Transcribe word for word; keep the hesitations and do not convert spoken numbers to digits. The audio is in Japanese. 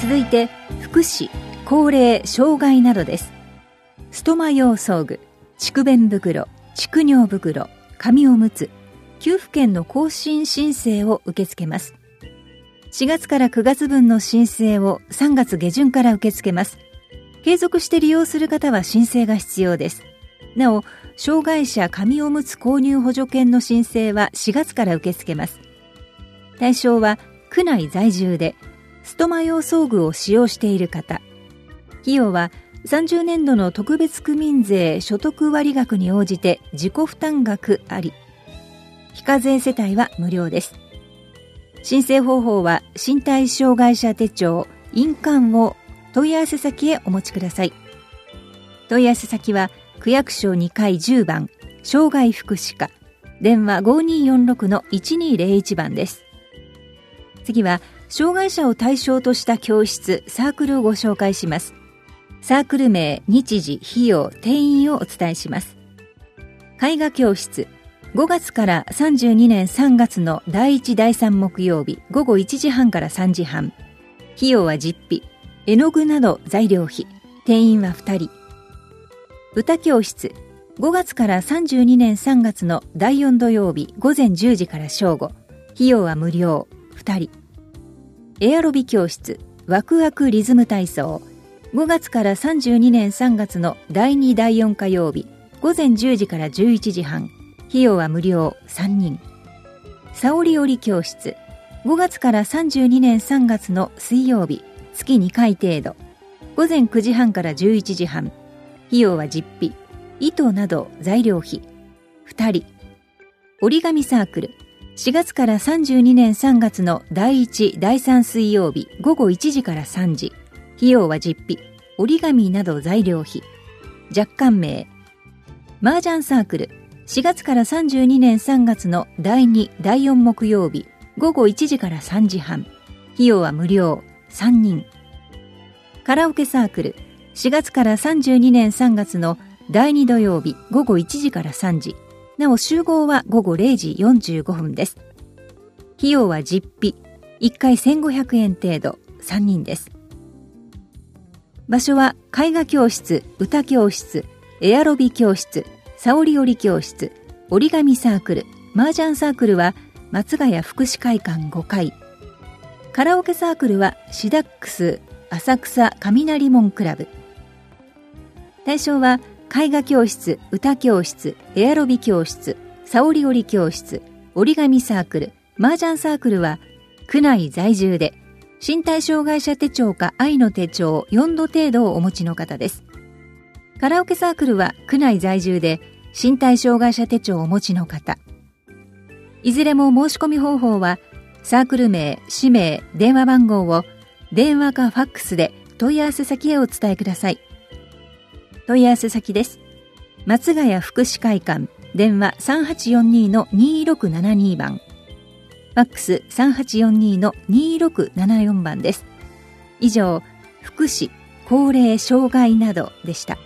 続いて福祉、高齢、障害などです。ストマ用装具、蓄便袋、蓄尿袋、紙おむつ、給付券の更新申請を受け付けます。しがつからくがつぶんの申請をさんがつげじゅんから受け付けます。継続して利用する方は申請が必要です。なお、障害者紙おむつ購入補助券の申請はしがつから受け付けます。対象は区内在住でストマ用装具を使用している方。費用はさんじゅうねんどの特別区民税所得割額に応じて自己負担額あり。非課税世帯は無料です。申請方法は身体障害者手帳、印鑑を問い合わせ先へお持ちください。問い合わせ先は区役所にかいじゅうばん、障害福祉課、電話 ごにーよんろくのいちにーぜろいち 番です。次は障害者を対象とした教室、サークルをご紹介します。サークル名、日時、費用、定員をお伝えします。絵画教室、ごがつからさんじゅうにねんさんがつのだいいち、だいさん木曜日、ごごいちじはんからさんじはん。費用は実費、絵の具など材料費、定員はふたり。歌教室、ごがつからさんじゅうにねんさんがつのだいよん土曜日、ごぜんじゅうじから正午。費用は無料、ふたり。エアロビ教室、ワクワクリズム体操、ごがつからさんじゅうにねんさんがつのだいに、だいよん火曜日、ごぜんじゅうじからじゅういちじはん。費用は無料、さんにん。さおり織り教室、ごがつからさんじゅうにねんさんがつの水曜日、月にかい程度、ごぜんくじはんからじゅういちじはん。費用は実費、糸など材料費、ふたり。折り紙サークル、しがつからさんじゅうにねんさんがつのだいいち、だいさん水曜日、ごごいちじからさんじ。費用は実費、折り紙など材料費。若干名。麻雀サークル、しがつからさんじゅうにねんさんがつのだいに、だいよん木曜日、ごごいちじからさんじはん。費用は無料、さんにん。カラオケサークル、しがつからさんじゅうにねんさんがつのだいに土曜日、ごごいちじからさんじ。なお集合はごごれいじよんじゅうごふんです。費用は実費、いっかいせんごひゃくえん程度、さんにんです。場所は絵画教室、歌教室、エアロビ教室、さおり織り教室、折り紙サークル、麻雀サークルは松ヶ谷福祉会館ごかい。カラオケサークルはシダックス浅草雷門クラブ。対象は絵画教室、歌教室、エアロビ教室、さおり織り教室、折り紙サークル、麻雀サークルは区内在住で身体障害者手帳か愛の手帳よんど程度をお持ちの方です。カラオケサークルは区内在住で身体障害者手帳をお持ちの方。いずれも申し込み方法はサークル名、氏名、電話番号を電話かファックスで問い合わせ先へお伝えください。問い合わせ先です。松ヶ谷福祉会館、電話 さんはちよんに のにろくななに 番、ファックス さんはちよんに のにろくななよん 番です。以上、福祉、高齢、障害などでした。